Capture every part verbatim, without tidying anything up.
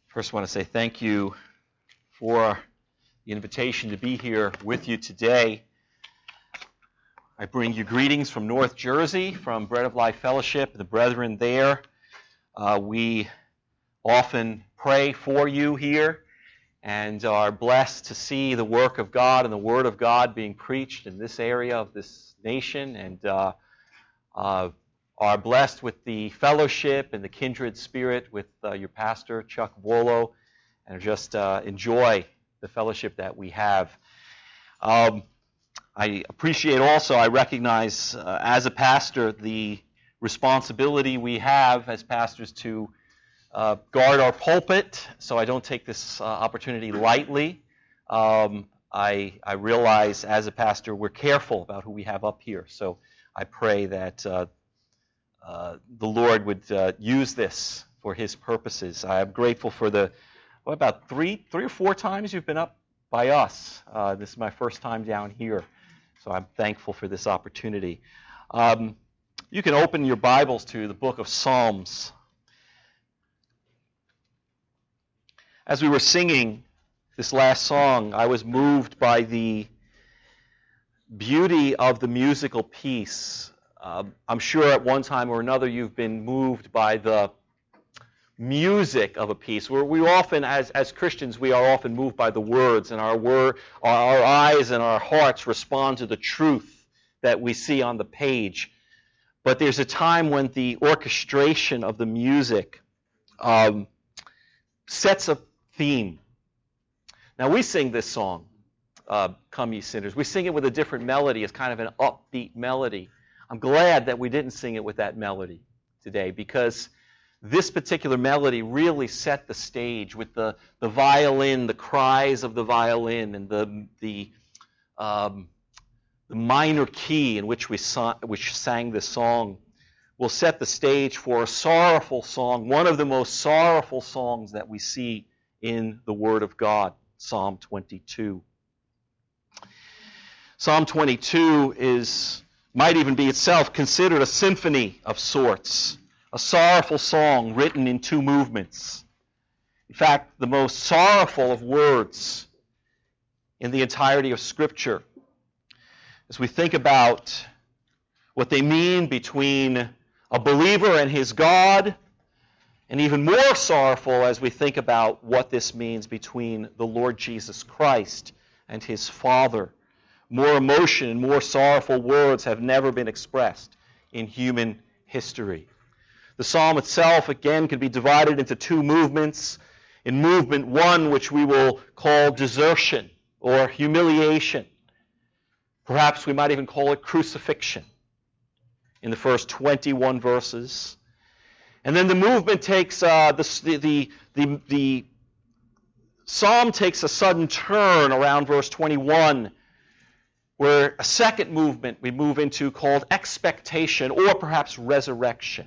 First, I want to say thank you for the invitation to be here with you today. I bring you greetings from North Jersey, from Bread of Life Fellowship, the brethren there. Uh, we often pray for you here and are blessed to see the work of God and the Word of God being preached in this area of this nation, and uh, uh, are blessed with the fellowship and the kindred spirit with uh, your pastor, Chuck Wolo, and just uh, enjoy the fellowship that we have. Um, I appreciate also, I recognize uh, as a pastor the responsibility we have as pastors to uh, guard our pulpit, so I don't take this uh, opportunity lightly. Um, I, I realize as a pastor we're careful about who we have up here, so I pray that uh, Uh, the Lord would uh, use this for His purposes. I am grateful for the, what, about three, three or four times you've been up by us. Uh, this is my first time down here, so I'm thankful for this opportunity. Um, you can open your Bibles to the book of Psalms. As we were singing this last song, I was moved by the beauty of the musical piece. Uh, I'm sure at one time or another you've been moved by the music of a piece. Where we often, as, as Christians, we are often moved by the words, and our, word, our, our eyes and our hearts respond to the truth that we see on the page. But there's a time when the orchestration of the music um, sets a theme. Now, we sing this song, uh, Come Ye Sinners. We sing it with a different melody. It's kind of an upbeat melody. I'm glad that we didn't sing it with that melody today, because this particular melody really set the stage with the, the violin, the cries of the violin, and the the, um, the minor key in which we saw, which sang this song will set the stage for a sorrowful song, one of the most sorrowful songs that we see in the Word of God, Psalm twenty-two. Psalm twenty-two is might even be itself considered a symphony of sorts, a sorrowful song written in two movements. In fact, the most sorrowful of words in the entirety of Scripture. As we think about what they mean between a believer and his God, and even more sorrowful as we think about what this means between the Lord Jesus Christ and His Father. More emotion and more sorrowful words have never been expressed in human history. The psalm itself, again, can be divided into two movements. In movement one, which we will call desertion or humiliation. Perhaps we might even call it crucifixion in the first twenty-one verses. And then the movement takes, uh, the, the, the, the psalm takes a sudden turn around verse twenty-one, where a second movement we move into called expectation, or perhaps resurrection.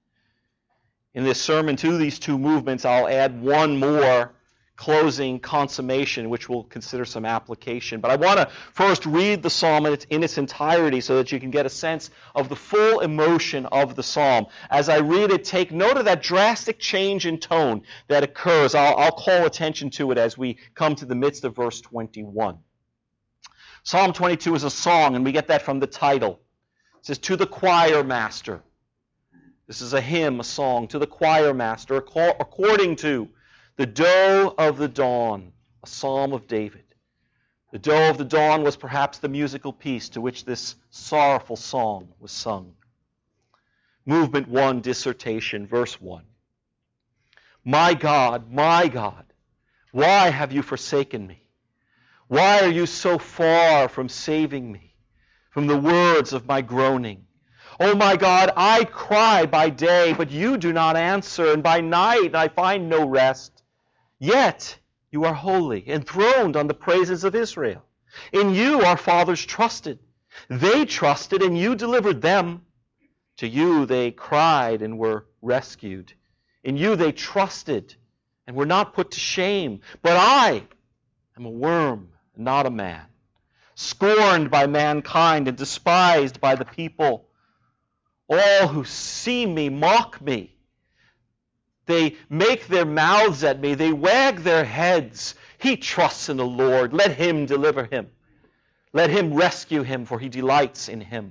In this sermon to these two movements, I'll add one more closing consummation, which we'll consider some application. But I want to first read the psalm in its, in its entirety so that you can get a sense of the full emotion of the psalm. As I read it, take note of that drastic change in tone that occurs. I'll, I'll call attention to it as we come to the midst of verse twenty-one. Psalm twenty-two is a song, and we get that from the title. It says, "To the choir master." This is a hymn, a song, to the choir master, according to the doe of the dawn, a psalm of David. The doe of the dawn was perhaps the musical piece to which this sorrowful song was sung. Movement one, dissertation, verse one. My God, my God, why have you forsaken me? Why are you so far from saving me, from the words of my groaning? Oh my God, I cry by day, but you do not answer, and by night I find no rest. Yet you are holy, enthroned on the praises of Israel. In you our fathers trusted. They trusted, and you delivered them. To you they cried and were rescued. In you they trusted and were not put to shame. But I am a worm, not a man, scorned by mankind and despised by the people. All who see me mock me. They make their mouths at me. They wag their heads. He trusts in the Lord. Let him deliver him. Let him rescue him, for he delights in him.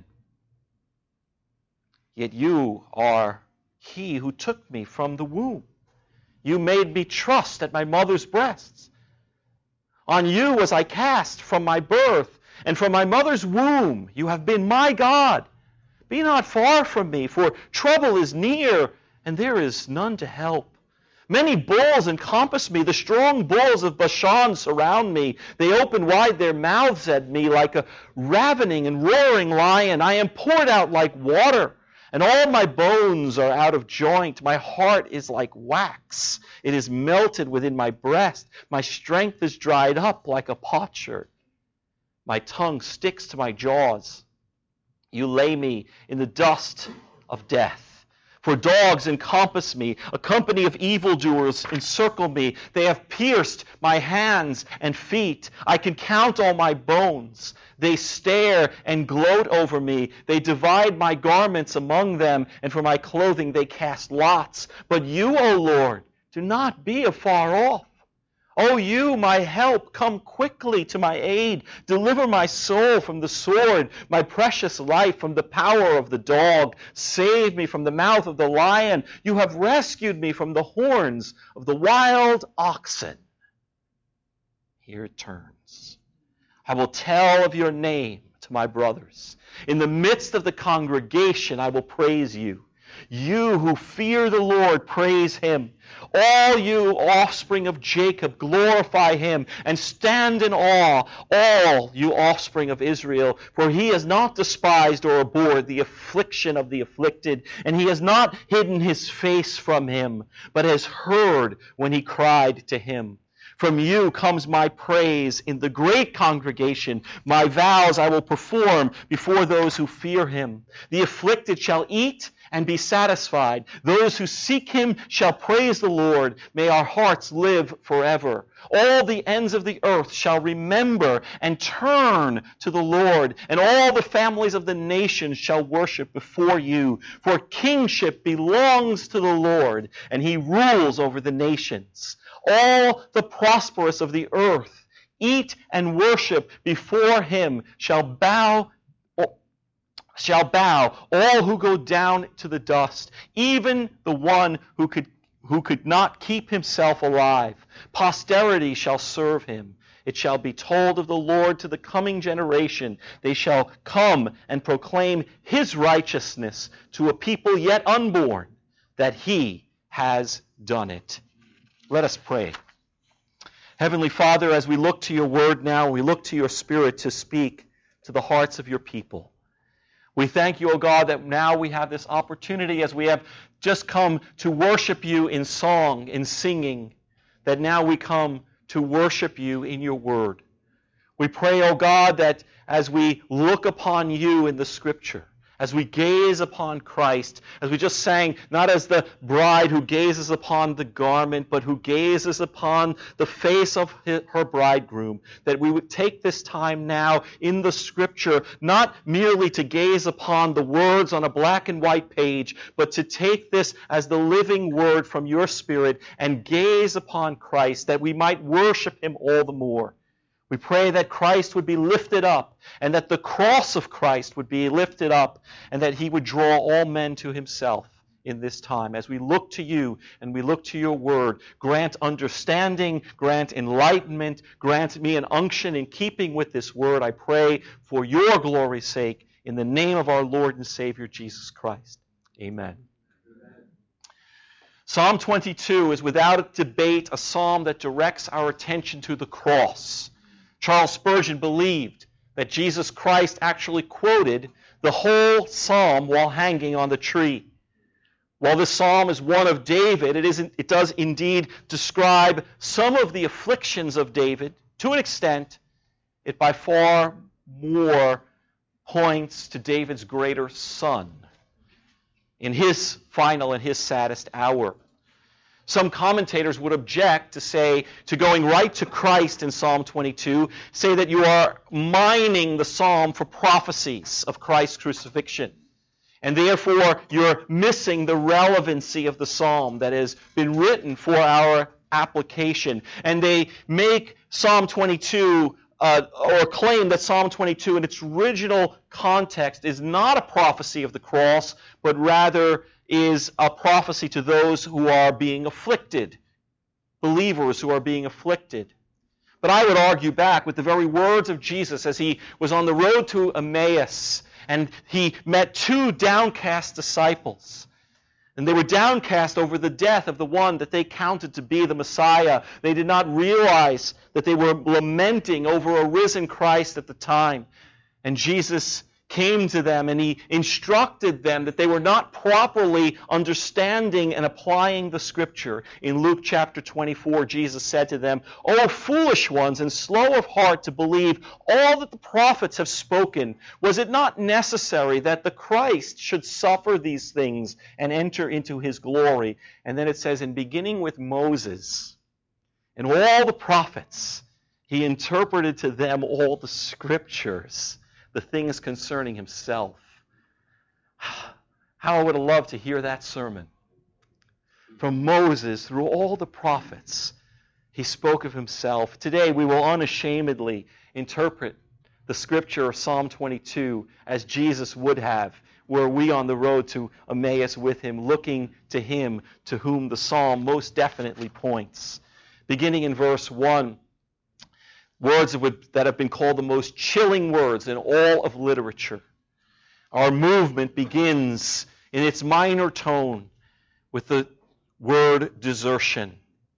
Yet you are he who took me from the womb. You made me trust at my mother's breasts. On you was I cast from my birth, and from my mother's womb you have been my God. Be not far from me, for trouble is near, and there is none to help. Many bulls encompass me. The strong bulls of Bashan surround me. They open wide their mouths at me like a ravening and roaring lion. I am poured out like water, and all my bones are out of joint. My heart is like wax. It is melted within my breast. My strength is dried up like a potsherd. My tongue sticks to my jaws. You lay me in the dust of death. For dogs encompass me, a company of evildoers encircle me. They have pierced my hands and feet. I can count all my bones. They stare and gloat over me. They divide my garments among them, and for my clothing they cast lots. But you, O Lord, do not be afar off. O you, my help, come quickly to my aid. Deliver my soul from the sword, my precious life from the power of the dog. Save me from the mouth of the lion. You have rescued me from the horns of the wild oxen. Here it turns. I will tell of your name to my brothers. In the midst of the congregation I will praise you. You who fear the Lord, praise him. All you offspring of Jacob, glorify him, and stand in awe, all you offspring of Israel, for he has not despised or abhorred the affliction of the afflicted, and he has not hidden his face from him, but has heard when he cried to him. From you comes my praise in the great congregation. My vows I will perform before those who fear him. The afflicted shall eat and be satisfied. Those who seek him shall praise the Lord. May our hearts live forever. All the ends of the earth shall remember and turn to the Lord, and all the families of the nations shall worship before you. For kingship belongs to the Lord, and he rules over the nations. All the prosperous of the earth, eat and worship before him, shall bow shall bow, all who go down to the dust, even the one who could who could not keep himself alive. Posterity shall serve him. It shall be told of the Lord to the coming generation. They shall come and proclaim his righteousness to a people yet unborn, that he has done it. Let us pray. Heavenly Father, as we look to your word now, we look to your Spirit to speak to the hearts of your people. We thank you, O God, that now we have this opportunity, as we have just come to worship you in song, in singing, that now we come to worship you in your word. We pray, O God, that as we look upon you in the Scripture, as we gaze upon Christ, as we just sang, not as the bride who gazes upon the garment, but who gazes upon the face of her bridegroom, that we would take this time now in the Scripture, not merely to gaze upon the words on a black and white page, but to take this as the living word from your Spirit and gaze upon Christ, that we might worship him all the more. We pray that Christ would be lifted up, and that the cross of Christ would be lifted up, and that he would draw all men to himself in this time. As we look to you and we look to your word, grant understanding, grant enlightenment, grant me an unction in keeping with this word. I pray for your glory's sake, in the name of our Lord and Savior Jesus Christ. Amen. Psalm twenty-two is without debate a psalm that directs our attention to the cross. Charles Spurgeon believed that Jesus Christ actually quoted the whole psalm while hanging on the tree. While this psalm is one of David, it, isn't, it does indeed describe some of the afflictions of David. To an extent, it by far more points to David's greater son in his final and his saddest hour. Some commentators would object to say, to going right to Christ in Psalm twenty-two, say that you are mining the psalm for prophecies of Christ's crucifixion. And therefore, you're missing the relevancy of the psalm that has been written for our application. And they make Psalm twenty-two, uh, or claim that Psalm twenty-two in its original context is not a prophecy of the cross, but rather is a prophecy to those who are being afflicted, believers who are being afflicted. But I would argue back with the very words of Jesus as he was on the road to Emmaus, and he met two downcast disciples. And they were downcast over the death of the one that they counted to be the Messiah. They did not realize that they were lamenting over a risen Christ at the time. And Jesus came to them and he instructed them that they were not properly understanding and applying the Scripture. In Luke chapter twenty-four, Jesus said to them, "O foolish ones and slow of heart to believe all that the prophets have spoken. Was it not necessary that the Christ should suffer these things and enter into his glory?" And then it says, in beginning with Moses and all the prophets, he interpreted to them all the Scriptures, the things concerning himself. How I would have loved to hear that sermon. From Moses through all the prophets, he spoke of himself. Today we will unashamedly interpret the Scripture of Psalm twenty-two as Jesus would have, were we on the road to Emmaus with him, looking to him to whom the psalm most definitely points. Beginning in verse one, words that have been called the most chilling words in all of literature. Our movement begins in its minor tone with the word desertion.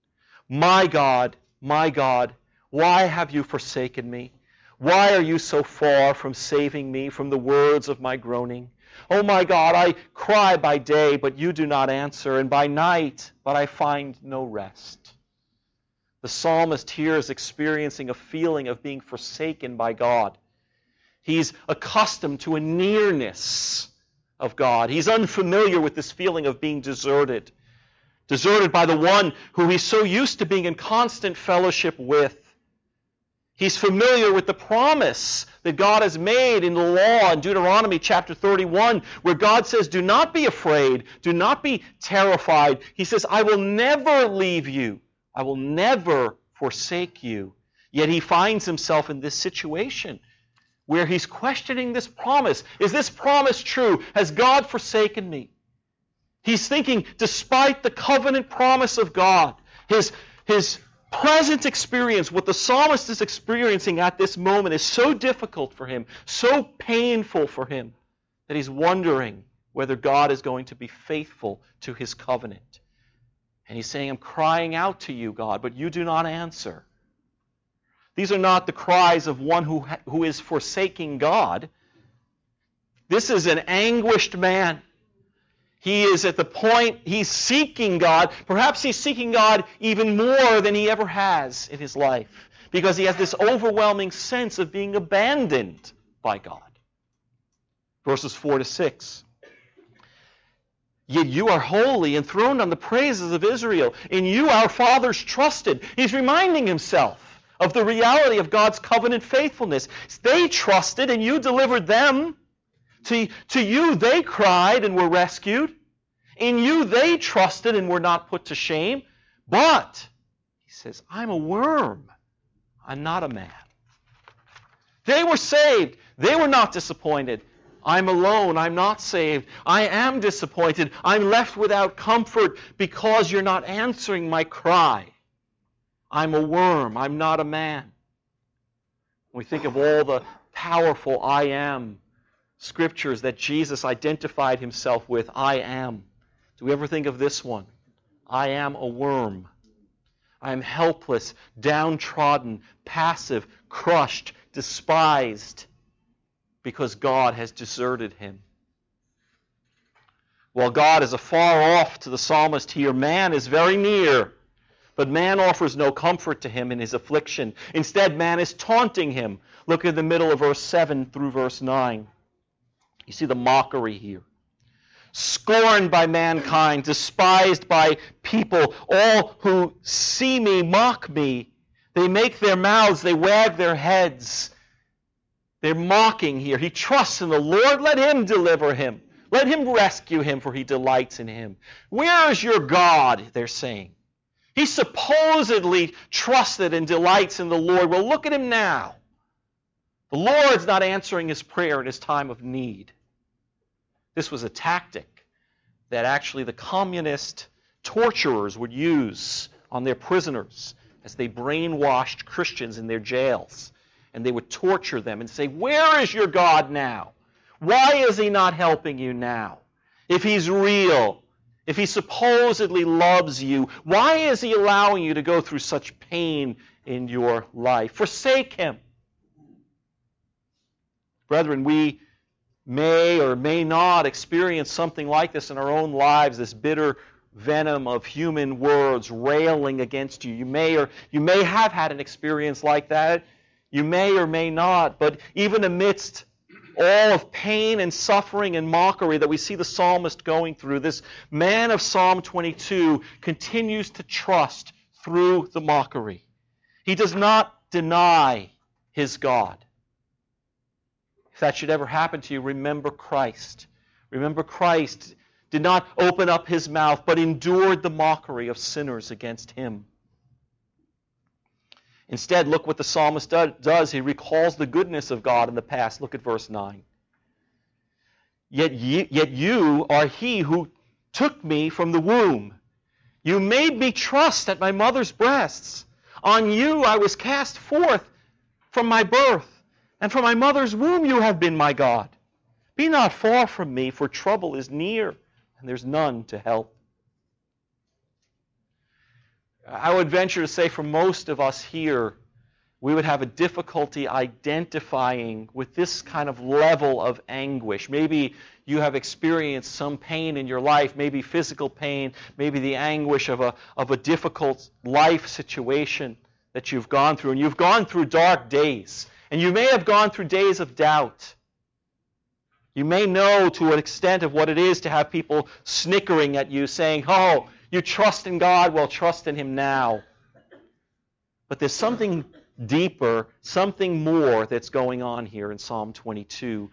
My God, my God, why have you forsaken me? Why are you so far from saving me from the words of my groaning? Oh my God, I cry by day, but you do not answer, and by night, but I find no rest. The psalmist here is experiencing a feeling of being forsaken by God. He's accustomed to a nearness of God. He's unfamiliar with this feeling of being deserted. Deserted by the one who he's so used to being in constant fellowship with. He's familiar with the promise that God has made in the law in Deuteronomy chapter thirty-one, where God says, do not be afraid, do not be terrified. He says, I will never leave you. I will never forsake you. Yet he finds himself in this situation where he's questioning this promise. Is this promise true? Has God forsaken me? He's thinking, despite the covenant promise of God, his, his present experience, what the psalmist is experiencing at this moment is so difficult for him, so painful for him, that he's wondering whether God is going to be faithful to his covenant. And he's saying, I'm crying out to you, God, but you do not answer. These are not the cries of one who, who is forsaking God. This is an anguished man. He is at the point, he's seeking God. Perhaps he's seeking God even more than he ever has in his life, because he has this overwhelming sense of being abandoned by God. Verses four to six. Yet you are holy, enthroned on the praises of Israel. In you our fathers trusted. He's reminding himself of the reality of God's covenant faithfulness. They trusted and you delivered them. To, to you they cried and were rescued. In you they trusted and were not put to shame. But, he says, I'm a worm. I'm not a man. They were saved. They were not disappointed. I'm alone. I'm not saved. I am disappointed. I'm left without comfort because you're not answering my cry. I'm a worm. I'm not a man. We think of all the powerful I am scriptures that Jesus identified himself with. I am. Do we ever think of this one? I am a worm. I am helpless, downtrodden, passive, crushed, despised, because God has deserted him. While God is afar off to the psalmist here, man is very near. But man offers no comfort to him in his affliction. Instead, man is taunting him. Look at the middle of verse seven through verse nine. You see the mockery here. Scorned by mankind, despised by people, all who see me mock me. They make their mouths, they wag their heads. They're mocking here. He trusts in the Lord. Let him deliver him. Let him rescue him, for he delights in him. Where is your God? They're saying. He supposedly trusted and delights in the Lord. Well, look at him now. The Lord's not answering his prayer in his time of need. This was a tactic that actually the communist torturers would use on their prisoners as they brainwashed Christians in their jails. And they would torture them and say, where is your God now? Why is he not helping you now? If he's real, if he supposedly loves you, why is he allowing you to go through such pain in your life? Forsake him. Brethren, we may or may not experience something like this in our own lives, this bitter venom of human words railing against you. You may or you may have had an experience like that. You may or may not, but even amidst all of pain and suffering and mockery that we see the psalmist going through, this man of Psalm twenty-two continues to trust through the mockery. He does not deny his God. If that should ever happen to you, remember Christ. Remember Christ did not open up his mouth, but endured the mockery of sinners against him. Instead, look what the psalmist does. He recalls the goodness of God in the past. Look at verse nine. Yet, ye, yet you are he who took me from the womb. You made me trust at my mother's breasts. On you I was cast forth from my birth, and from my mother's womb you have been my God. Be not far from me, for trouble is near, and there's none to help. I would venture to say for most of us here, we would have a difficulty identifying with this kind of level of anguish. Maybe you have experienced some pain in your life, maybe physical pain, maybe the anguish of a, of a difficult life situation that you've gone through. And you've gone through dark days. And you may have gone through days of doubt. You may know to an extent of what it is to have people snickering at you, saying, oh, you trust in God, well, trust in him now. But there's something deeper, something more that's going on here in Psalm twenty-two.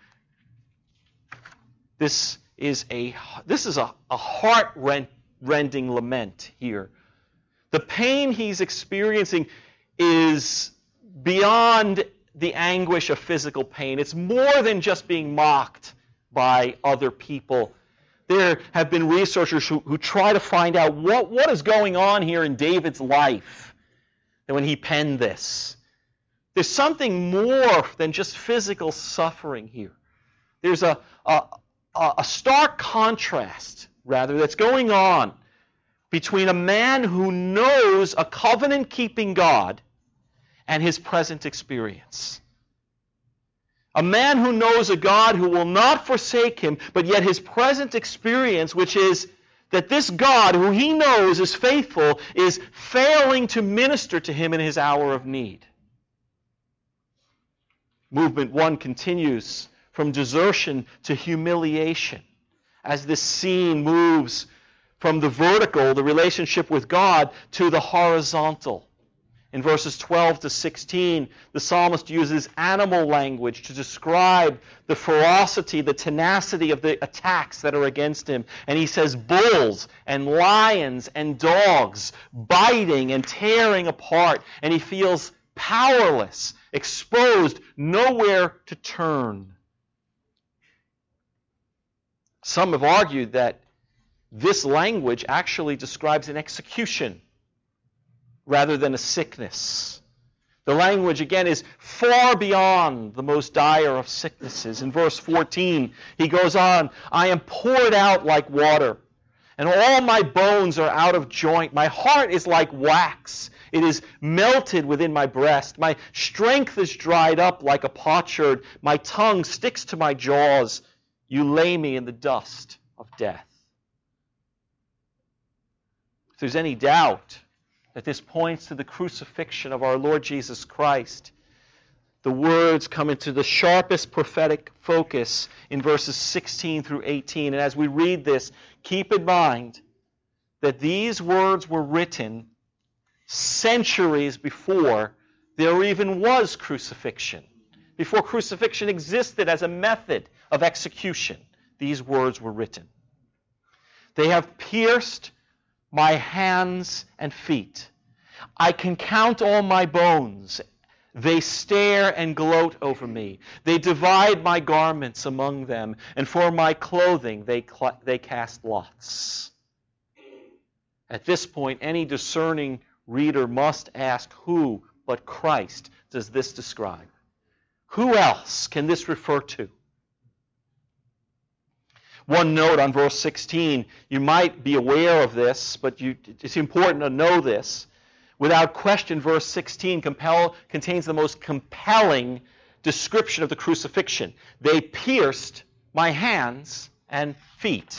This is a, this is a, a heart-rending lament here. The pain he's experiencing is beyond the anguish of physical pain. It's more than just being mocked by other people. There have been researchers who, who try to find out what, what is going on here in David's life when he penned this. There's something more than just physical suffering here. There's a, a, a stark contrast, rather, that's going on between a man who knows a covenant-keeping God and his present experience. A man who knows a God who will not forsake him, but yet his present experience, which is that this God, who he knows is faithful, is failing to minister to him in his hour of need. Movement one continues from desertion to humiliation as this scene moves from the vertical, the relationship with God, to the horizontal. In verses twelve to sixteen, the psalmist uses animal language to describe the ferocity, the tenacity of the attacks that are against him. And he says bulls and lions and dogs biting and tearing apart. And he feels powerless, exposed, nowhere to turn. Some have argued that this language actually describes an execution rather than a sickness. The language, again, is far beyond the most dire of sicknesses. In verse fourteen, he goes on, I am poured out like water, and all my bones are out of joint. My heart is like wax. It is melted within my breast. My strength is dried up like a potsherd. My tongue sticks to my jaws. You lay me in the dust of death. If there's any doubt that this points to the crucifixion of our Lord Jesus Christ, the words come into the sharpest prophetic focus in verses sixteen through eighteen. And as we read this, keep in mind that these words were written centuries before there even was crucifixion, before crucifixion existed as a method of execution. these words were written. They have pierced my hands and feet. I can count all my bones. They stare and gloat over me. They divide my garments among them, and for my clothing they, cl- they cast lots. At this point, any discerning reader must ask, who but Christ does this describe? Who else can this refer to? One note on verse sixteen, you might be aware of this, but you, it's important to know this. Without question, verse sixteen compel, contains the most compelling description of the crucifixion. They pierced my hands and feet.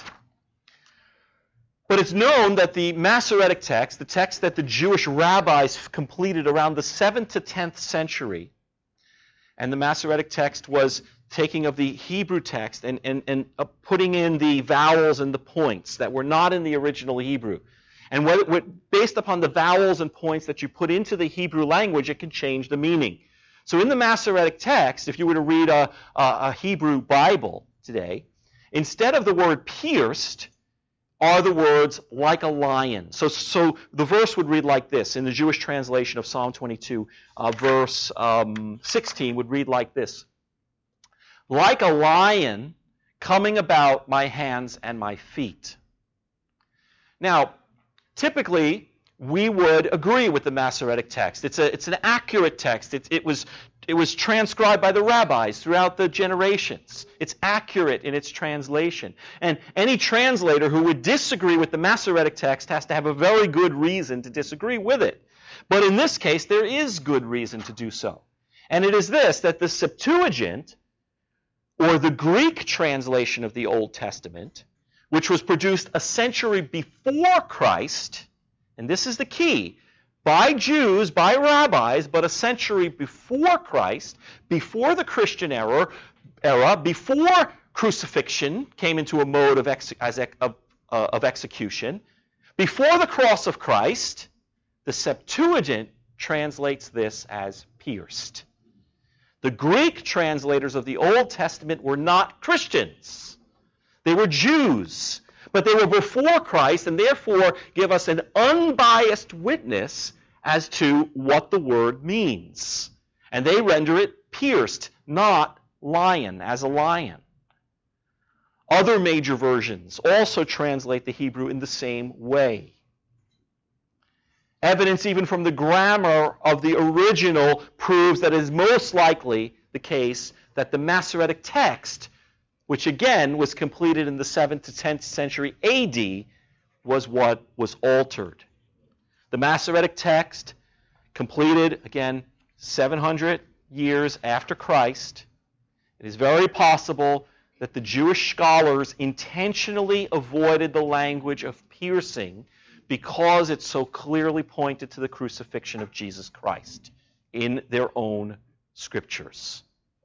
But it's known that the Masoretic text, the text that the Jewish rabbis completed around the seventh to tenth century, and the Masoretic text was taking of the Hebrew text and, and, and uh, putting in the vowels and the points that were not in the original Hebrew. And what, what, based upon the vowels and points that you put into the Hebrew language, it can change the meaning. So in the Masoretic text, if you were to read a, a, a Hebrew Bible today, instead of the word pierced, are the words like a lion. So, so the verse would read like this. In the Jewish translation of Psalm twenty-two, uh, verse um, sixteen would read like this. Like a lion coming about my hands and my feet. Now, typically, we would agree with the Masoretic text. It's a, it's an accurate text. It, it was, it was transcribed by the rabbis throughout the generations. It's accurate in its translation. And any translator who would disagree with the Masoretic text has to have a very good reason to disagree with it. But in this case, there is good reason to do so. And it is this, that the Septuagint, or the Greek translation of the Old Testament, which was produced a century before Christ, and this is the key, by Jews, by rabbis, but a century before Christ, before the Christian era, era before crucifixion came into a mode of, ex, as, of, uh, of execution, before the cross of Christ, the Septuagint translates this as pierced. The Greek translators of the Old Testament were not Christians. They were Jews, but they were before Christ and therefore give us an unbiased witness as to what the word means. And they render it pierced, not lion, as a lion. Other major versions also translate the Hebrew in the same way. Evidence even from the grammar of the original proves that it is most likely the case that the Masoretic text, which again was completed in the seventh to tenth century A D, was what was altered. The Masoretic text, completed again seven hundred years after Christ, it is very possible that the Jewish scholars intentionally avoided the language of piercing because it so clearly pointed to the crucifixion of Jesus Christ in their own scriptures.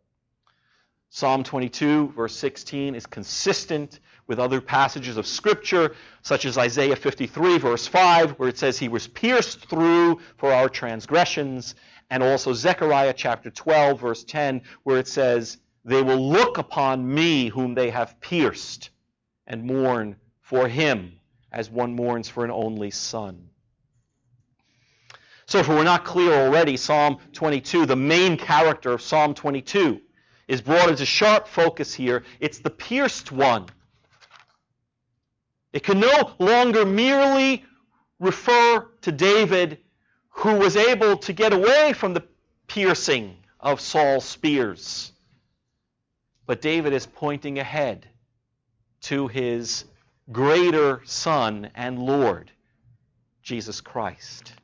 Psalm twenty-two, verse sixteen, is consistent with other passages of Scripture, such as Isaiah fifty-three, verse five, where it says he was pierced through for our transgressions, and also Zechariah chapter twelve, verse ten, where it says, they will look upon me whom they have pierced and mourn for him as one mourns for an only son. So if we're not clear already, Psalm twenty-two, the main character of Psalm twenty-two, is brought into sharp focus here. It's the pierced one. It can no longer merely refer to David, who was able to get away from the piercing of Saul's spears. But David is pointing ahead to his greater Son and Lord, Jesus Christ.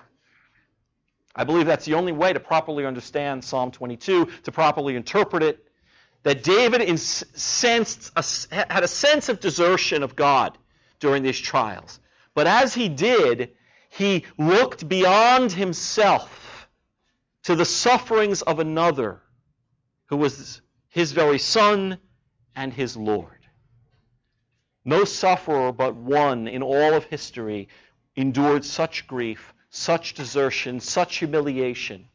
I believe that's the only way to properly understand Psalm twenty-two, to properly interpret it, that David in sensed a, had a sense of desertion of God during these trials. But as he did, he looked beyond himself to the sufferings of another who was his very Son and his Lord. No sufferer but one in all of history endured such grief, such desertion, such humiliation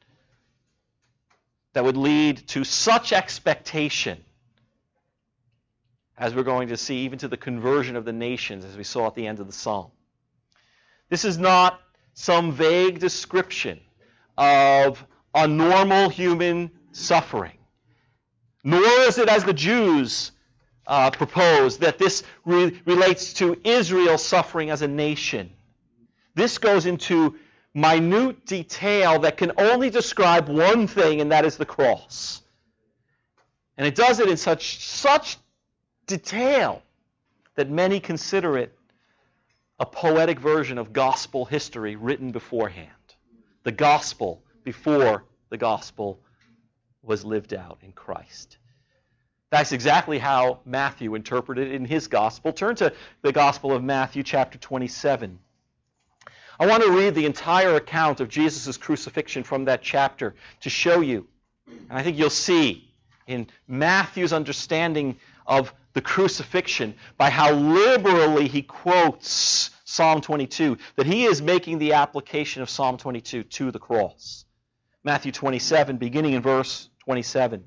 that would lead to such expectation as we're going to see, even to the conversion of the nations, as we saw at the end of the psalm. This is not some vague description of a normal human suffering, nor is it, as the Jews uh, propose, that this re- relates to Israel suffering as a nation. This goes into minute detail that can only describe one thing, and that is the cross. And it does it in such such detail that many consider it a poetic version of gospel history written beforehand. The gospel before the gospel was lived out in Christ. That's exactly how Matthew interpreted it in his gospel. Turn to the Gospel of Matthew, chapter twenty-seven. I want to read the entire account of Jesus' crucifixion from that chapter to show you. And I think you'll see in Matthew's understanding of the crucifixion by how liberally he quotes Psalm twenty-two, that he is making the application of Psalm twenty-two to the cross. Matthew twenty-seven, beginning in verse twenty-seven.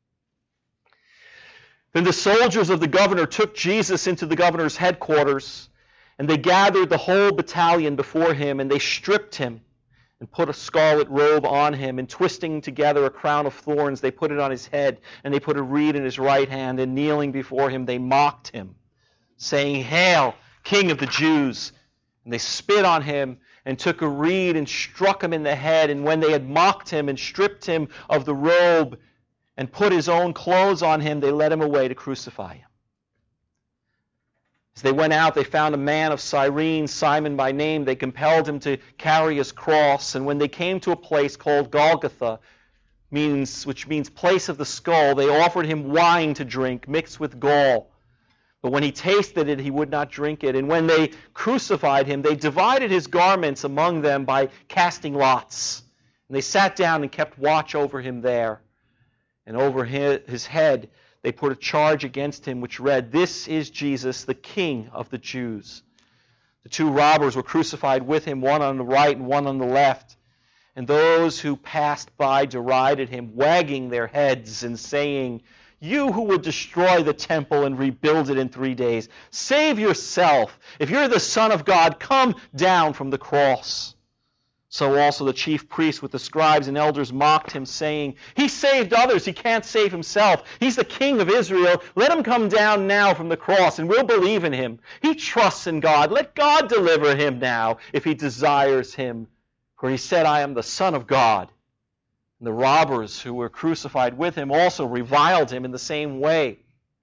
Then the soldiers of the governor took Jesus into the governor's headquarters, and they gathered the whole battalion before him, and they stripped him and put a scarlet robe on him, and twisting together a crown of thorns, they put it on his head, and they put a reed in his right hand, and kneeling before him, they mocked him, saying, "Hail, King of the Jews!" And they spit on him, and took a reed and struck him in the head. And when they had mocked him and stripped him of the robe and put his own clothes on him, they led him away to crucify him. As they went out, they found a man of Cyrene, Simon by name. They compelled him to carry his cross. And when they came to a place called Golgotha, means, which means place of the skull, they offered him wine to drink mixed with gall. But when he tasted it, he would not drink it. And when they crucified him, they divided his garments among them by casting lots. And they sat down and kept watch over him there. And over his head they put a charge against him which read, "This is Jesus, the King of the Jews." The two robbers were crucified with him, one on the right and one on the left. And those who passed by derided him, wagging their heads and saying, "You who would destroy the temple and rebuild it in three days, save yourself. If you're the Son of God, come down from the cross." So also the chief priests with the scribes and elders mocked him, saying, "He saved others, he can't save himself. He's the King of Israel. Let him come down now from the cross, and we'll believe in him. He trusts in God. Let God deliver him now, if he desires him. For he said, 'I am the Son of God.'" And the robbers who were crucified with him also reviled him in the same way.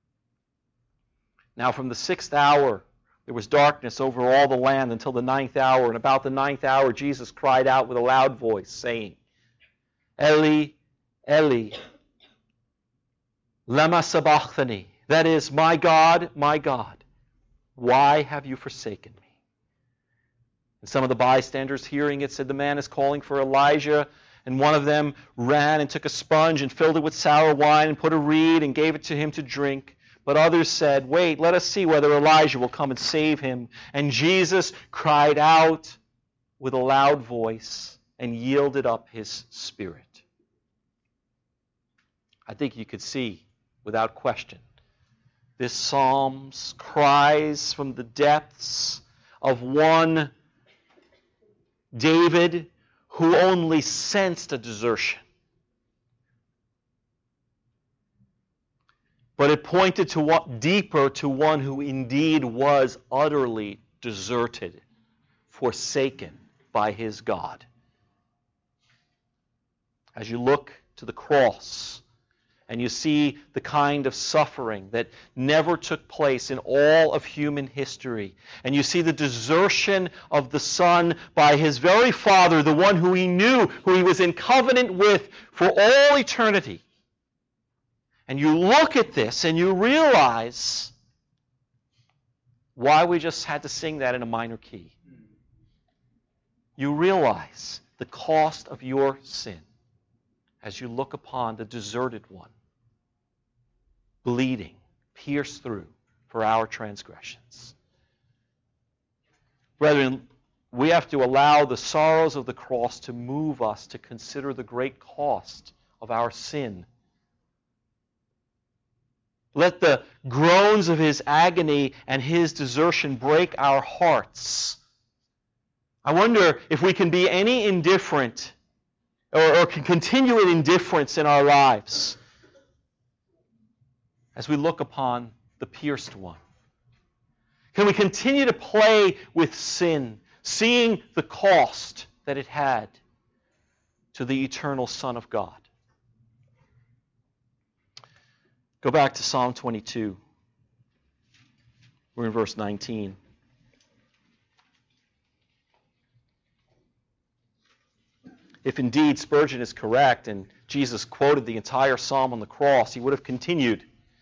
Now from the sixth hour there was darkness over all the land until the ninth hour. And about the ninth hour Jesus cried out with a loud voice, saying, "Eli, Eli, lama sabachthani." That is, "My God, my God, why have you forsaken me?" And some of the bystanders hearing it said, "The man is calling for Elijah." And one of them ran and took a sponge and filled it with sour wine and put a reed and gave it to him to drink. But others said, "Wait, let us see whether Elijah will come and save him." And Jesus cried out with a loud voice and yielded up his spirit. I think you could see, without question, this psalm's cries from the depths of one David who only sensed a desertion. But it pointed to what deeper to one who indeed was utterly deserted, forsaken by his God. As you look to the cross and you see the kind of suffering that never took place in all of human history, and you see the desertion of the Son by his very Father, the one who he knew, who he was in covenant with for all eternity, and you look at this and you realize why we just had to sing that in a minor key. You realize the cost of your sin as you look upon the deserted one, bleeding, pierced through for our transgressions. Brethren, we have to allow the sorrows of the cross to move us to consider the great cost of our sin. Let the groans of his agony and his desertion break our hearts. I wonder if we can be any indifferent or, or can continue in indifference in our lives as we look upon the pierced one. Can we continue to play with sin, seeing the cost that it had to the eternal Son of God? Go back to Psalm twenty-two. We're in verse nineteen. If indeed Spurgeon is correct and Jesus quoted the entire psalm on the cross, he would have continued.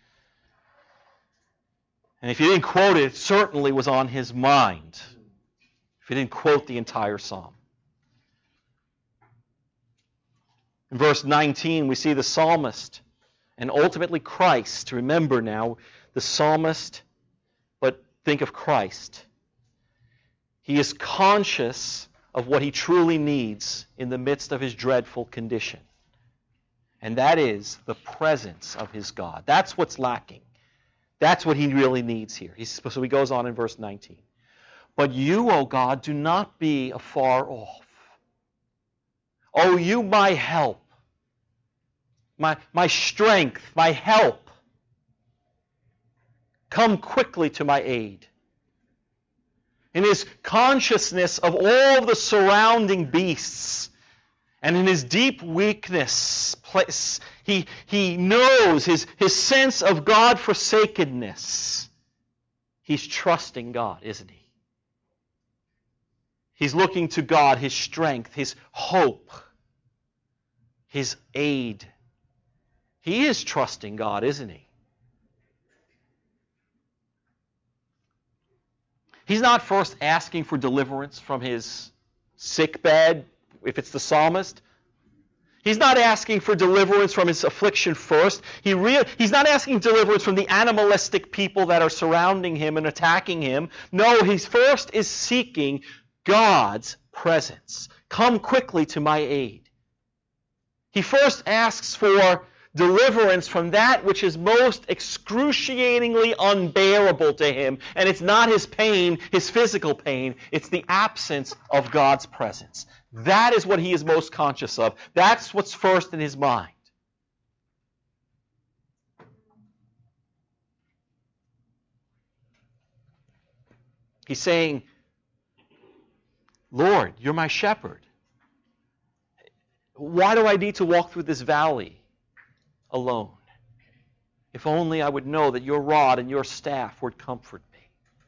And if he didn't quote it, it certainly was on his mind. If he didn't quote the entire psalm. In verse nineteen, we see the psalmist and ultimately Christ. Remember now, the psalmist, but think of Christ. He is conscious of what he truly needs in the midst of his dreadful condition. And that is the presence of his God. That's what's lacking. That's what he really needs here. He's, so he goes on in verse nineteen. But you, O God, do not be afar off. O you, my help, my, my strength, my help, come quickly to my aid. In his consciousness of all the surrounding beasts, and in his deep weakness, he, he knows his, his sense of God-forsakenness. He's trusting God, isn't he? He's looking to God, his strength, his hope, his aid. He is trusting God, isn't he? He's not first asking for deliverance from his sick bed, if it's the psalmist. He's not asking for deliverance from his affliction first. He re- he's not asking deliverance from the animalistic people that are surrounding him and attacking him. No, he first is seeking God's presence. Come quickly to my aid. He first asks for deliverance from that which is most excruciatingly unbearable to him. And it's not his pain, his physical pain. It's the absence of God's presence. That is what he is most conscious of. That's what's first in his mind. He's saying, Lord, you're my shepherd. Why do I need to walk through this valley alone? If only I would know that your rod and your staff would comfort me.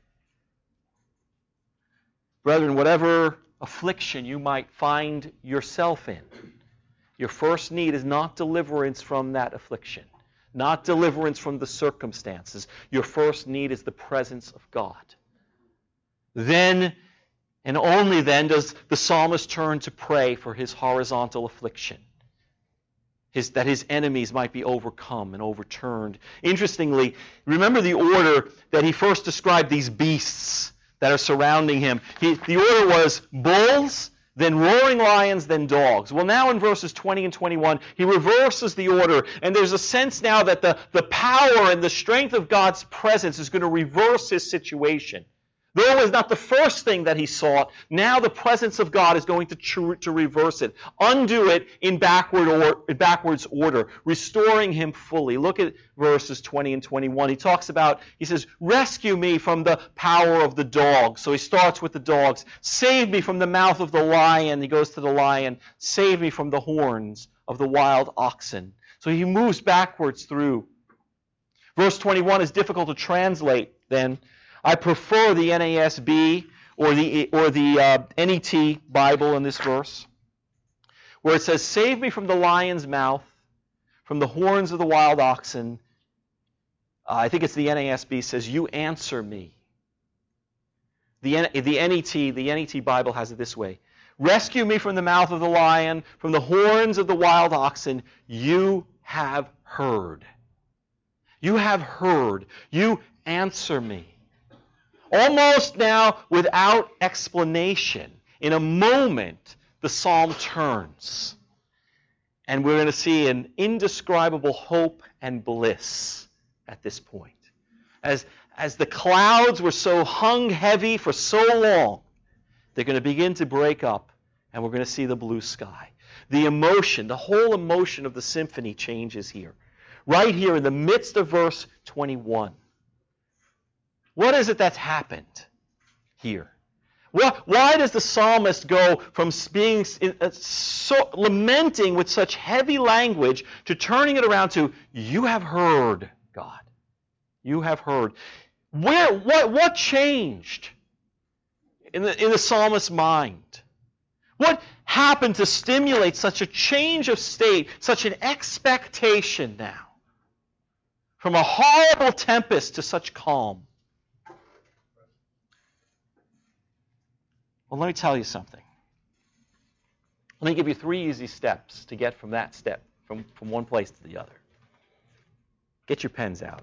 Brethren, whatever affliction you might find yourself in, your first need is not deliverance from that affliction, not deliverance from the circumstances. Your first need is the presence of God. Then, and only then, does the psalmist turn to pray for his horizontal affliction. His, that his enemies might be overcome and overturned. Interestingly, remember the order that he first described these beasts that are surrounding him. He, the order was bulls, then roaring lions, then dogs. Well, now in verses twenty and twenty-one, he reverses the order, and there's a sense now that the, the power and the strength of God's presence is going to reverse his situation. Though it was not the first thing that he sought, now the presence of God is going to, tr- to reverse it, undo it in backward or, backwards order, restoring him fully. Look at verses twenty and twenty-one. He talks about, he says, rescue me from the power of the dogs. So he starts with the dogs. Save me from the mouth of the lion. He goes to the lion. Save me from the horns of the wild oxen. So he moves backwards through. Verse twenty-one is difficult to translate then. I prefer the N A S B or the or the uh, N E T Bible in this verse, where it says, "Save me from the lion's mouth, from the horns of the wild oxen." Uh, I think it's the N A S B says, "You answer me." The N- the N E T the N E T Bible has it this way: "Rescue me from the mouth of the lion, from the horns of the wild oxen. You have heard. You have heard. You answer me." Almost now without explanation, in a moment, the psalm turns. And we're going to see an indescribable hope and bliss at this point. As, as the clouds were so hung heavy for so long, they're going to begin to break up, and we're going to see the blue sky. The emotion, the whole emotion of the symphony changes here. Right here in the midst of verse twenty-one. What is it that's happened here? Why does the psalmist go from being so, lamenting with such heavy language to turning it around to, you have heard, God. You have heard. Where, what, what changed in the, in the psalmist's mind? What happened to stimulate such a change of state, such an expectation now? From a horrible tempest to such calm. Well, let me tell you something. Let me give you three easy steps to get from that step, from, from one place to the other. Get your pens out.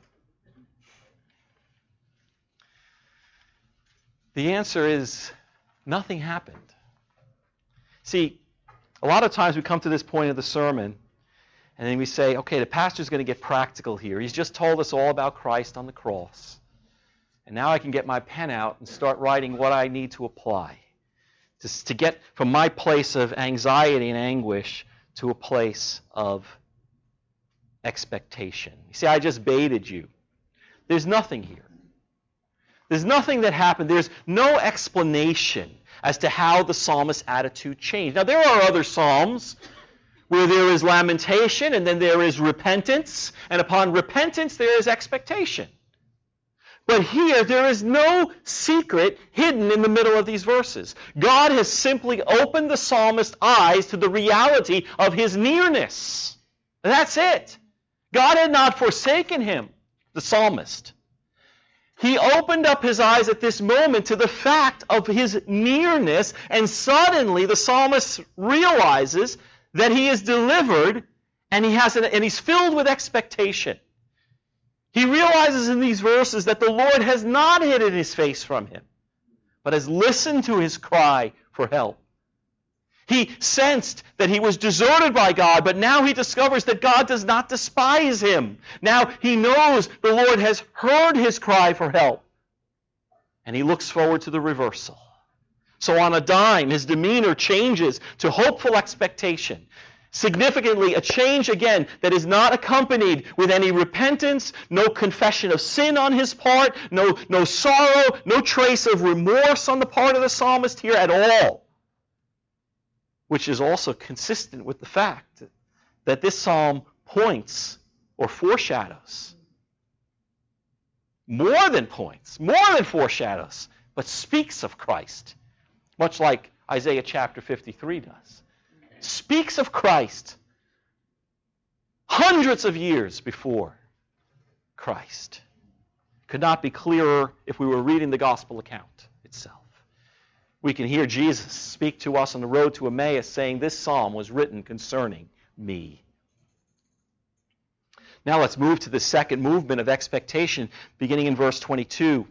The answer is nothing happened. See, a lot of times we come to this point of the sermon and then we say, okay, the pastor's going to get practical here. He's just told us all about Christ on the cross. And now I can get my pen out and start writing what I need to apply. To, to get from my place of anxiety and anguish to a place of expectation. You see, I just baited you. There's nothing here. There's nothing that happened. There's no explanation as to how the psalmist's attitude changed. Now, there are other psalms where there is lamentation and then there is repentance, and upon repentance there is expectation. But here, there is no secret hidden in the middle of these verses. God has simply opened the psalmist's eyes to the reality of his nearness. And that's it. God had not forsaken him, the psalmist. He opened up his eyes at this moment to the fact of his nearness, and suddenly the psalmist realizes that he is delivered, and he has an, and he's filled with expectation. He realizes in these verses that the Lord has not hidden his face from him, but has listened to his cry for help. He sensed that he was deserted by God, but now he discovers that God does not despise him. Now he knows the Lord has heard his cry for help, and he looks forward to the reversal. So on a dime, his demeanor changes to hopeful expectation. Significantly, a change, again, that is not accompanied with any repentance, no confession of sin on his part, no, no sorrow, no trace of remorse on the part of the psalmist here at all. Which is also consistent with the fact that this psalm points or foreshadows, more than points, more than foreshadows, but speaks of Christ, much like Isaiah chapter fifty-three does. Speaks of Christ hundreds of years before Christ. Could not be clearer if we were reading the gospel account itself. We can hear Jesus speak to us on the road to Emmaus saying, this psalm was written concerning me. Now let's move to the second movement of expectation, beginning in verse twenty-two.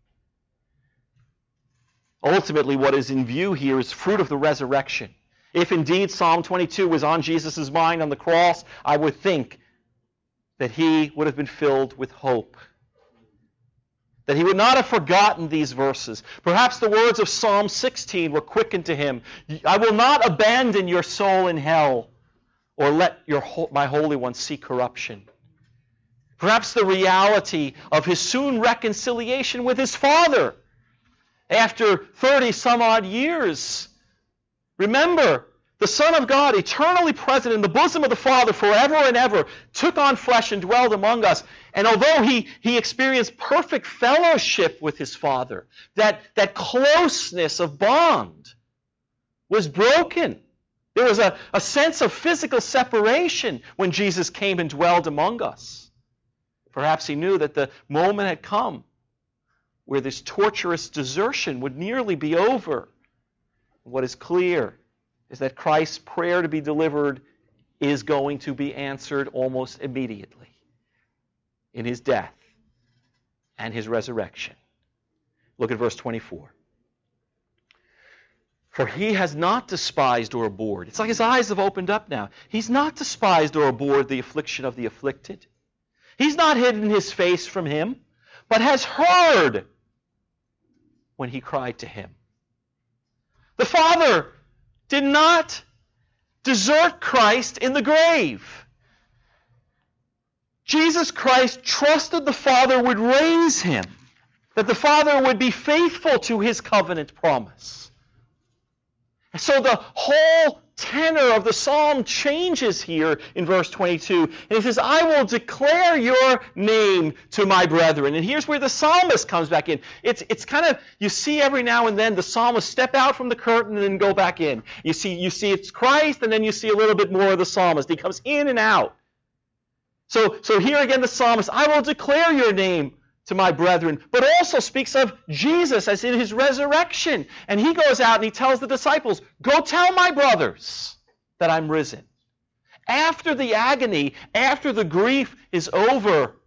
Ultimately, what is in view here is fruit of the resurrection. If indeed Psalm twenty-two was on Jesus' mind on the cross, I would think that he would have been filled with hope. That he would not have forgotten these verses. Perhaps the words of Psalm sixteen were quickened to him. I will not abandon your soul in hell, or let your my Holy One see corruption. Perhaps the reality of his soon reconciliation with his Father after thirty some odd years. Remember, the Son of God, eternally present in the bosom of the Father forever and ever, took on flesh and dwelled among us. And although he, he experienced perfect fellowship with his Father, that, that closeness of bond was broken. There was a, a sense of physical separation when Jesus came and dwelled among us. Perhaps he knew that the moment had come where this torturous desertion would nearly be over. What is clear is that Christ's prayer to be delivered is going to be answered almost immediately in his death and his resurrection. Look at verse twenty-four. For he has not despised or abhorred. It's like his eyes have opened up now. He's not despised or abhorred the affliction of the afflicted. He's not hidden his face from him, but has heard when he cried to him. The Father did not desert Christ in the grave. Jesus Christ trusted the Father would raise him, that the Father would be faithful to his covenant promise. So the whole tenor of the psalm changes here in verse twenty-two. And it says, I will declare your name to my brethren. And here's where the psalmist comes back in. It's, it's kind of, you see every now and then the psalmist step out from the curtain and then go back in. You see, you see it's Christ, and then you see a little bit more of the psalmist. He comes in and out. So, so here again the psalmist, I will declare your name to my brethren, but also speaks of Jesus as in his resurrection. And he goes out and he tells the disciples, go tell my brothers that I'm risen. After the agony, after the grief is over,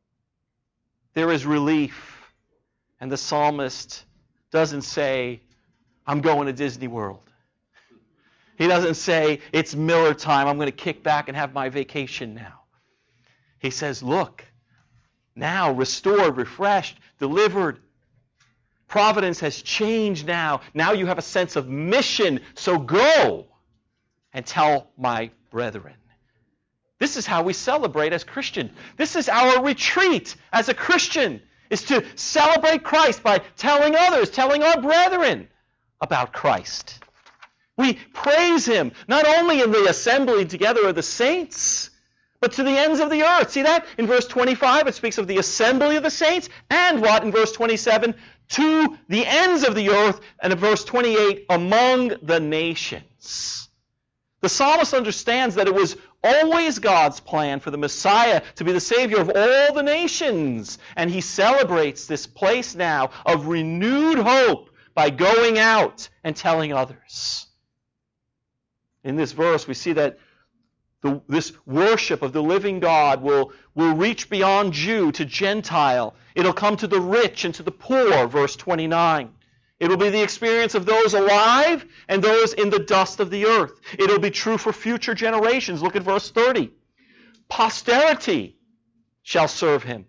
there is relief. And the psalmist doesn't say, I'm going to Disney World. He doesn't say, it's Miller time, I'm going to kick back and have my vacation now. He says, look, now restored, refreshed, delivered. Providence has changed now. Now you have a sense of mission. So go and tell my brethren. This is how we celebrate as Christian. This is our retreat as a Christian, is to celebrate Christ by telling others, telling our brethren about Christ. We praise him not only in the assembly together of the saints, but to the ends of the earth. See that? In verse twenty-five, it speaks of the assembly of the saints. And what? In verse twenty-seven, to the ends of the earth. And in verse twenty-eight, among the nations. The psalmist understands that it was always God's plan for the Messiah to be the Savior of all the nations. And he celebrates this place now of renewed hope by going out and telling others. In this verse, we see that The, this worship of the living God will, will reach beyond Jew to Gentile. It'll come to the rich and to the poor, verse twenty-nine. It will be the experience of those alive and those in the dust of the earth. It will be true for future generations. Look at verse thirty. Posterity shall serve him.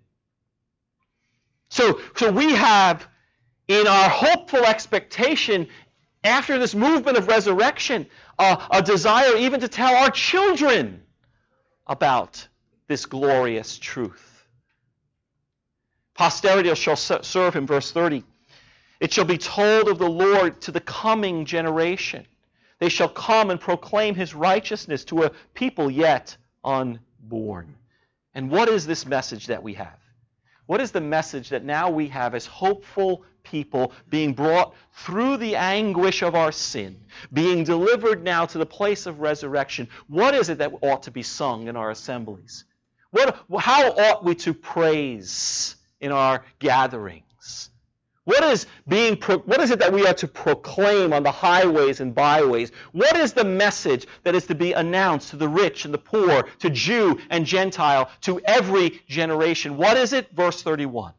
So, so we have in our hopeful expectation after this movement of resurrection, uh, a desire even to tell our children about this glorious truth. Posterity shall serve him, verse thirty. It shall be told of the Lord to the coming generation. They shall come and proclaim his righteousness to a people yet unborn. And what is this message that we have? What is the message that now we have as hopeful people being brought through the anguish of our sin, being delivered now to the place of resurrection? What is it that ought to be sung in our assemblies? What, how ought we to praise in our gatherings? What is being? What is it that we are to proclaim on the highways and byways? What is the message that is to be announced to the rich and the poor, to Jew and Gentile, to every generation? What is it? Verse thirty-one.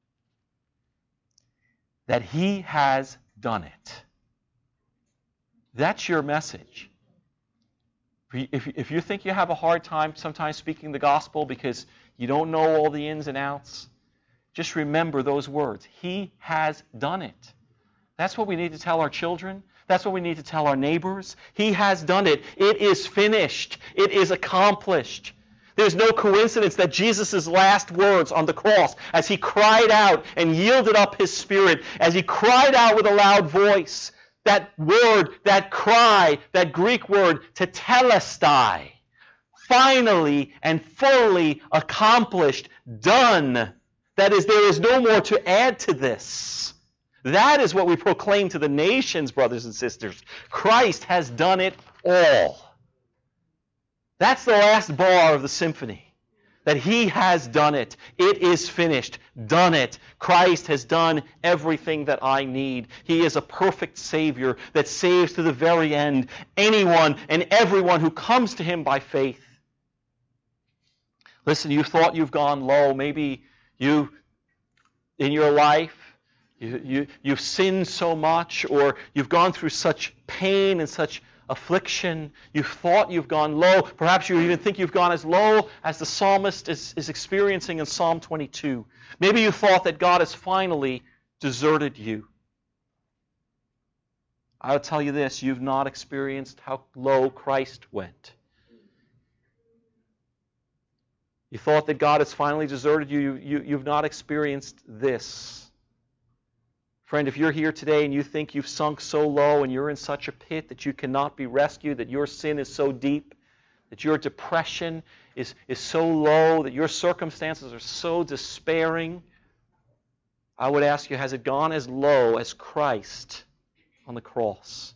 That he has done it. That's your message. If, if you think you have a hard time sometimes speaking the gospel because you don't know all the ins and outs, just remember those words. He has done it. That's what we need to tell our children. That's what we need to tell our neighbors. He has done it. It is finished. It is accomplished. There's no coincidence that Jesus' last words on the cross, as he cried out and yielded up his spirit, as he cried out with a loud voice, that word, that cry, that Greek word, tetelestai, finally and fully accomplished, done. That is, there is no more to add to this. That is what we proclaim to the nations, brothers and sisters. Christ has done it all. That's the last bar of the symphony. That he has done it. It is finished. Done it. Christ has done everything that I need. He is a perfect Savior that saves to the very end anyone and everyone who comes to him by faith. Listen, you thought you've gone low. Maybe you, in your life, you, you, you've sinned so much, or you've gone through such pain and such affliction. You've thought you've gone low. Perhaps you even think you've gone as low as the psalmist is, is experiencing in Psalm twenty-two. Maybe you thought that God has finally deserted you. I'll tell you this, you've not experienced how low Christ went. You thought that God has finally deserted you. You, you. You've not experienced this. Friend, if you're here today and you think you've sunk so low and you're in such a pit that you cannot be rescued, that your sin is so deep, that your depression is, is so low, that your circumstances are so despairing, I would ask you, has it gone as low as Christ on the cross?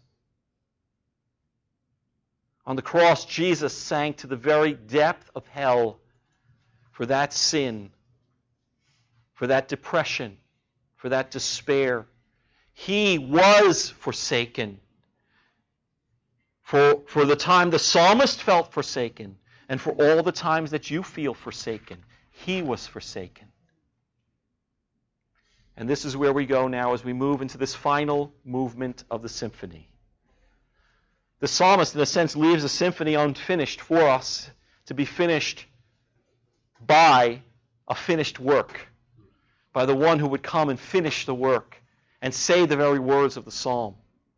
On the cross, Jesus sank to the very depth of hell for that sin, for that depression, for that despair. He was forsaken. For, for the time the psalmist felt forsaken, and for all the times that you feel forsaken, He was forsaken. And this is where we go now as we move into this final movement of the symphony. The psalmist, in a sense, leaves the symphony unfinished for us to be finished by a finished work, by the one who would come and finish the work and say the very words of the psalm.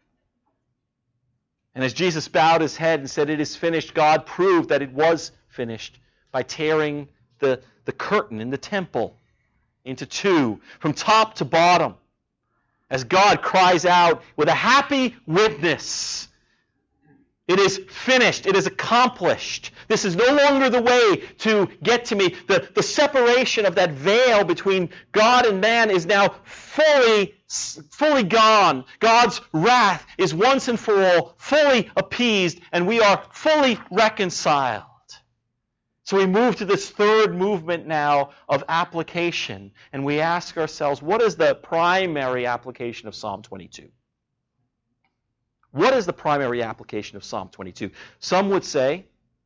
And as Jesus bowed his head and said, "It is finished," God proved that it was finished by tearing the, the curtain in the temple into two, from top to bottom, as God cries out with a happy witness, "It is finished. It is accomplished." This is no longer the way to get to me. The, the separation of that veil between God and man is now fully, fully gone. God's wrath is once and for all fully appeased, and we are fully reconciled. So we move to this third movement now of application, and we ask ourselves, what is the primary application of Psalm twenty-two? What is the primary application of Psalm twenty-two? Some would say,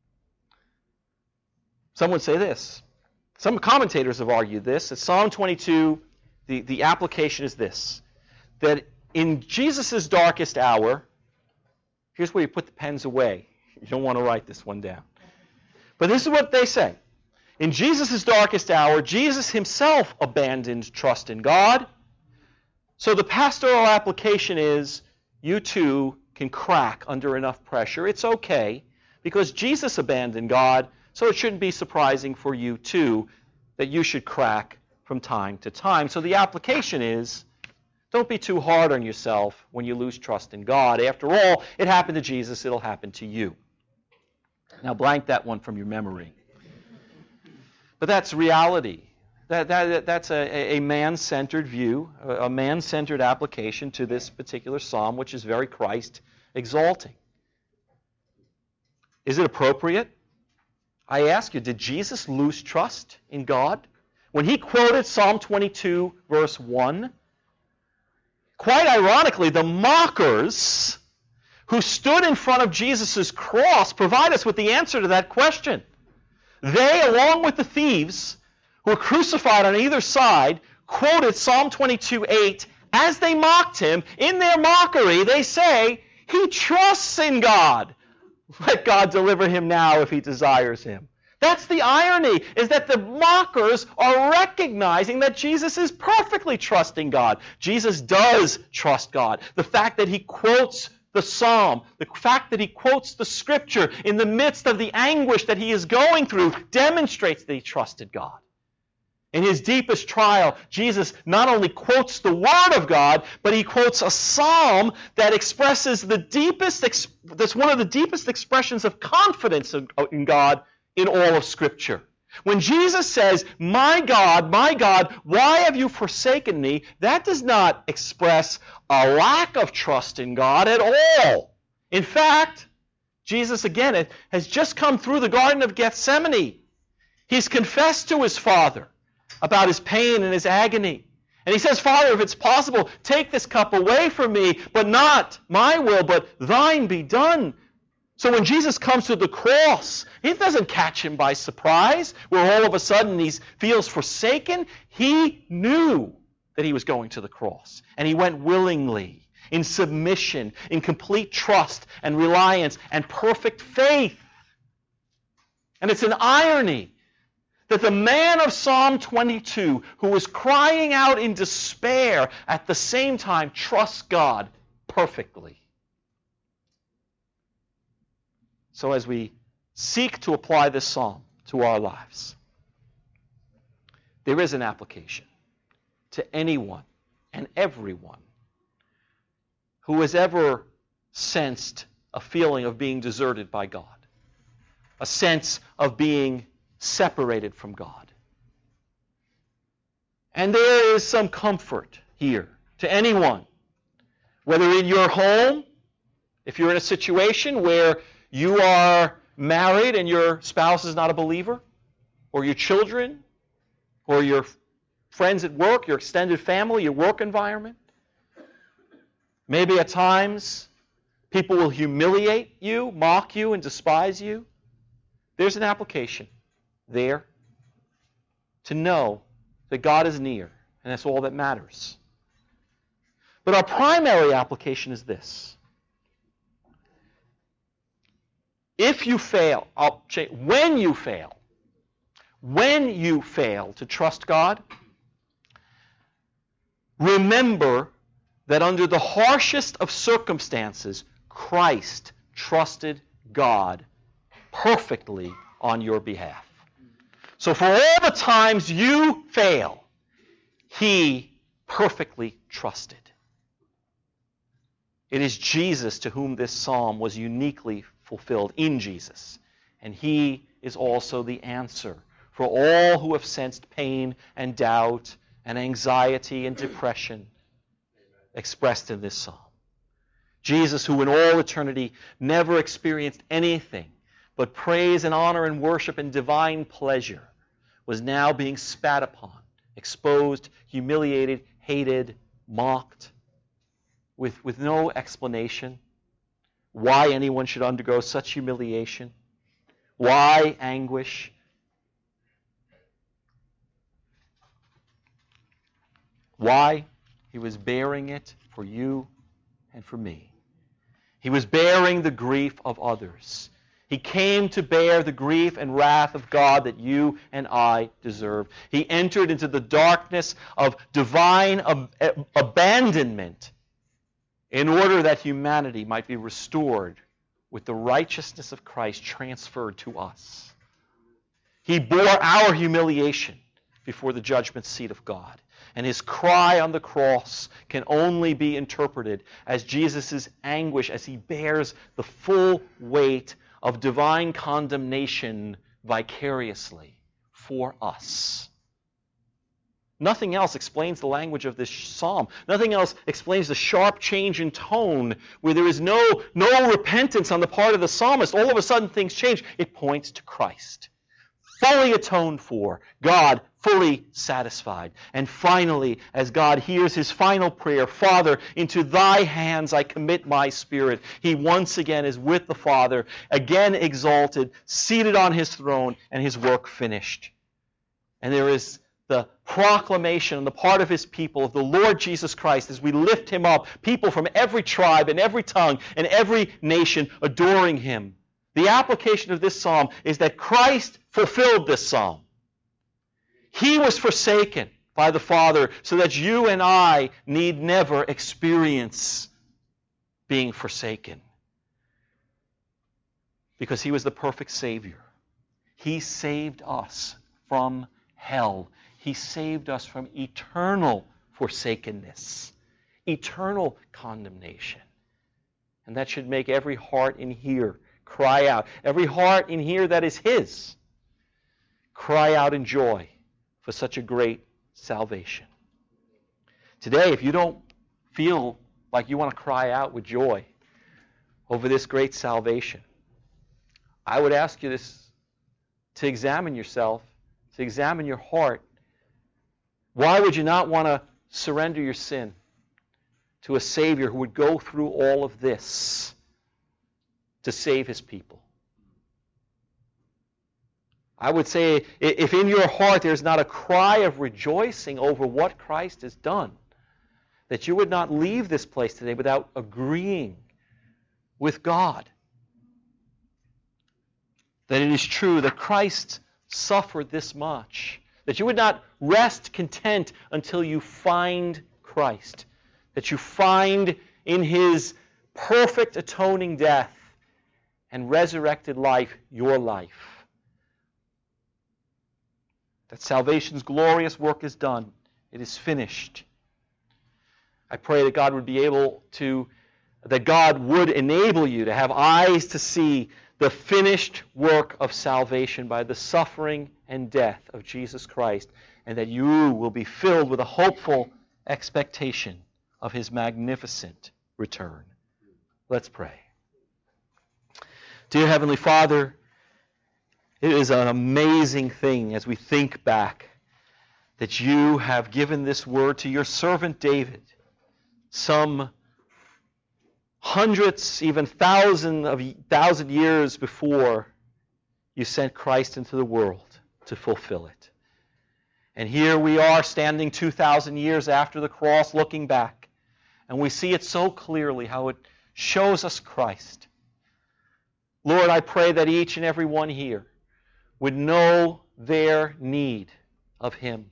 some would say this. Some commentators have argued this, that Psalm twenty-two, the, the application is this, that in Jesus' darkest hour, here's where you put the pens away. You don't want to write this one down. But this is what they say. In Jesus' darkest hour, Jesus himself abandoned trust in God. So the pastoral application is, you too can crack under enough pressure. It's okay, because Jesus abandoned God, so it shouldn't be surprising for you too that you should crack from time to time. So the application is, don't be too hard on yourself when you lose trust in God. After all, it happened to Jesus, it'll happen to you. Now blank that one from your memory. But that's reality. That, that, that's a, a man-centered view, a man-centered application to this particular psalm, which is very Christ-exalting. Is it appropriate? I ask you, did Jesus lose trust in God? When he quoted Psalm twenty-two, verse one, quite ironically, the mockers who stood in front of Jesus' cross provide us with the answer to that question. They, along with the thieves, who were crucified on either side, quoted Psalm twenty-two, eight. As they mocked him, in their mockery, they say, he trusts in God. Let God deliver him now if he desires him. That's the irony, is that the mockers are recognizing that Jesus is perfectly trusting God. Jesus does trust God. The fact that he quotes the psalm, the fact that he quotes the scripture in the midst of the anguish that he is going through demonstrates that he trusted God. In his deepest trial, Jesus not only quotes the Word of God, but he quotes a psalm that expresses the deepest, that's one of the deepest expressions of confidence in God in all of Scripture. When Jesus says, "My God, my God, why have you forsaken me?" that does not express a lack of trust in God at all. In fact, Jesus, again, has just come through the Garden of Gethsemane. He's confessed to his Father about his pain and his agony. And he says, "Father, if it's possible, take this cup away from me, but not my will, but thine be done." So when Jesus comes to the cross, it doesn't catch him by surprise, where all of a sudden he feels forsaken. He knew that he was going to the cross, and he went willingly. in submission, in complete trust and reliance and perfect faith. And it's an irony that the man of Psalm twenty-two, who was crying out in despair, at the same time trusts God perfectly. So as we seek to apply this psalm to our lives, there is an application to anyone and everyone who has ever sensed a feeling of being deserted by God, a sense of being separated from God. And there is some comfort here to anyone, whether in your home, if you're in a situation where you are married and your spouse is not a believer, or your children, or your friends at work, your extended family, your work environment. Maybe at times people will humiliate you, mock you, and despise you. There's an application there to know that God is near, and that's all that matters. But our primary application is this. If you fail, I'll change, when you fail, when you fail to trust God, remember that under the harshest of circumstances, Christ trusted God perfectly on your behalf. So for all the times you fail, He perfectly trusted. It is Jesus to whom this psalm was uniquely fulfilled, in Jesus. And He is also the answer for all who have sensed pain and doubt and anxiety and depression expressed in this psalm. Jesus, who in all eternity never experienced anything but praise and honor and worship and divine pleasure, was now being spat upon, exposed, humiliated, hated, mocked, with, with no explanation why anyone should undergo such humiliation, why anguish. Why? He was bearing it for you and for me. He was bearing the grief of others. He came to bear the grief and wrath of God that you and I deserve. He entered into the darkness of divine ab- abandonment in order that humanity might be restored with the righteousness of Christ transferred to us. He bore our humiliation before the judgment seat of God. And His cry on the cross can only be interpreted as Jesus' anguish as He bears the full weight of divine condemnation vicariously for us. Nothing else explains the language of this psalm. Nothing else explains the sharp change in tone where there is no, no repentance on the part of the psalmist. All of a sudden things change. It points to Christ. Fully atoned for, God fully satisfied. And finally, as God hears His final prayer, Father, into Thy hands I commit my spirit, He once again is with the Father, again exalted, seated on His throne, and His work finished. And there is the proclamation on the part of His people of the Lord Jesus Christ as we lift Him up, people from every tribe and every tongue and every nation adoring Him. The application of this psalm is that Christ fulfilled this psalm. He was forsaken by the Father so that you and I need never experience being forsaken. Because He was the perfect Savior. He saved us from hell. He saved us from eternal forsakenness, eternal condemnation. And that should make every heart in here cry out. Every heart in here that is His, cry out in joy for such a great salvation. Today, if you don't feel like you want to cry out with joy over this great salvation, I would ask you this, to examine yourself, to examine your heart. Why would you not want to surrender your sin to a Savior who would go through all of this to save His people? I would say, if in your heart there's not a cry of rejoicing over what Christ has done, that you would not leave this place today without agreeing with God that it is true that Christ suffered this much, that you would not rest content until you find Christ, that you find in His perfect atoning death and resurrected life your life. That salvation's glorious work is done. It is finished. I pray that God would be able to, that God would enable you to have eyes to see the finished work of salvation by the suffering and death of Jesus Christ, and that you will be filled with a hopeful expectation of His magnificent return. Let's pray. Dear Heavenly Father, it is an amazing thing as we think back that you have given this word to your servant David some hundreds, even thousand of thousand years before you sent Christ into the world to fulfill it. And here we are standing two thousand years after the cross, looking back, and we see it so clearly how it shows us Christ. Lord, I pray that each and every one here would know their need of Him.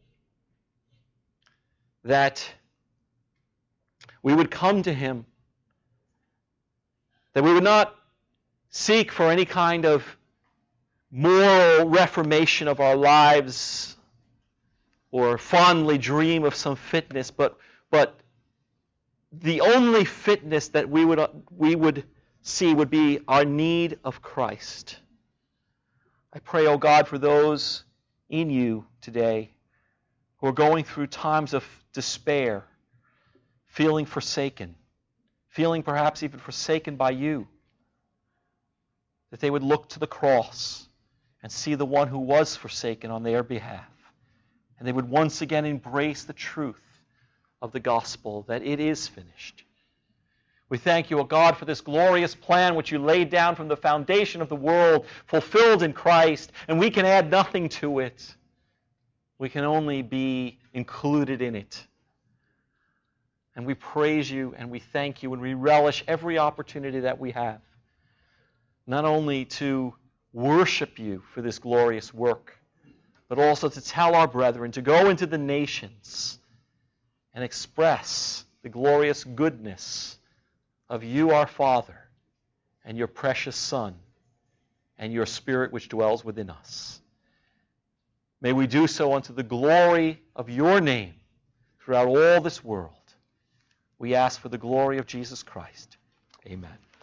That we would come to Him. That we would not seek for any kind of moral reformation of our lives or fondly dream of some fitness, but, but the only fitness that we would, we would see would be our need of Christ. I pray, O God, for those in you today who are going through times of despair, feeling forsaken, feeling perhaps even forsaken by you, that they would look to the cross and see the one who was forsaken on their behalf. And they would once again embrace the truth of the gospel, that it is finished. We thank you, O God, for this glorious plan which you laid down from the foundation of the world, fulfilled in Christ, and we can add nothing to it. We can only be included in it. And we praise you and we thank you and we relish every opportunity that we have, not only to worship you for this glorious work, but also to tell our brethren to go into the nations and express the glorious goodness of you, our Father, and your precious Son, and your Spirit which dwells within us. May we do so unto the glory of your name throughout all this world. We ask for the glory of Jesus Christ. Amen.